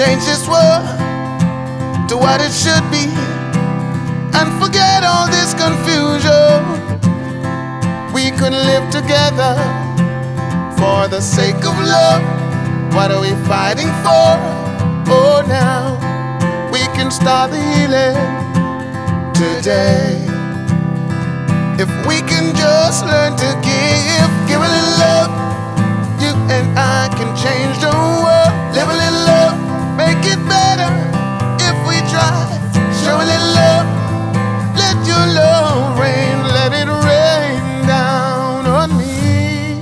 change this world to what it should be and forget all this confusion. We could live together for the sake of love. What are we fighting for? Oh, now we can start the healing today. If we can just learn to give a little love, you and I can change the world. Live a little love, make it better if we try. Show a little love, let your love rain, let it rain down on me.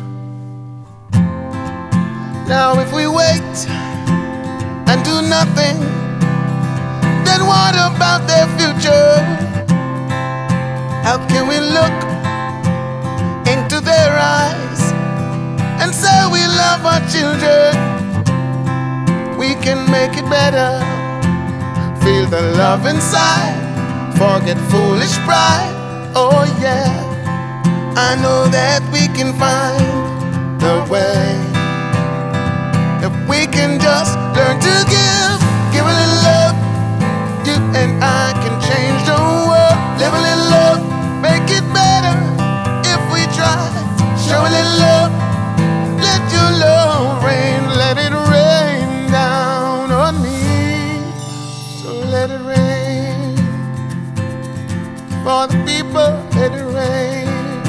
Now if we wait and do nothing, then what about their future? How can we look into their eyes and say we love our children? We can make it better. Feel the love inside, forget foolish pride. Oh yeah, I know that we can find the way. If we can just learn to give a little love, you and I can change the world. Live a little love, make it better if we try. Show a little love, let your love rain, let it rain down on me. So let it rain for the people, let it rain.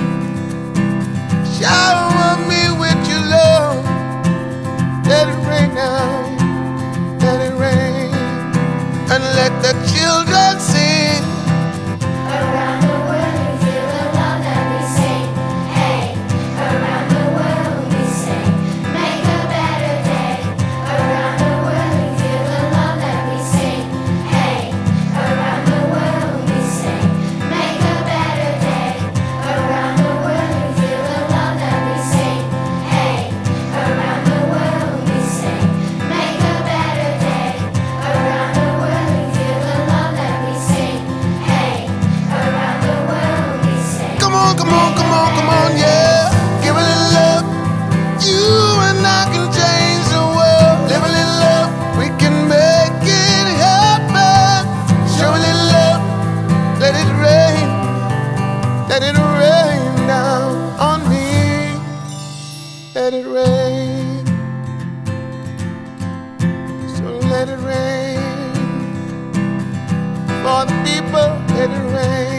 Shower me with your love, let it rain down, let it rain. And let the children sing. Around the world we feel the love that we sing. Hey, around the world we sing. Make a better day. Around the world we feel the love that we sing. Hey, around the world we sing. Make a better day. Around the world we feel the love that we sing. Hey, around the world we sing. Make a better day. Around the world we feel the love that we sing. Hey, around the world we sing. Come on, come on, come on, come on, yeah. Give a little love. You and I can change the world. Live a little love, we can make it happen. Show a little love, let it rain. Let it rain down on me. Let it rain. So let it rain. For the people, let it rain.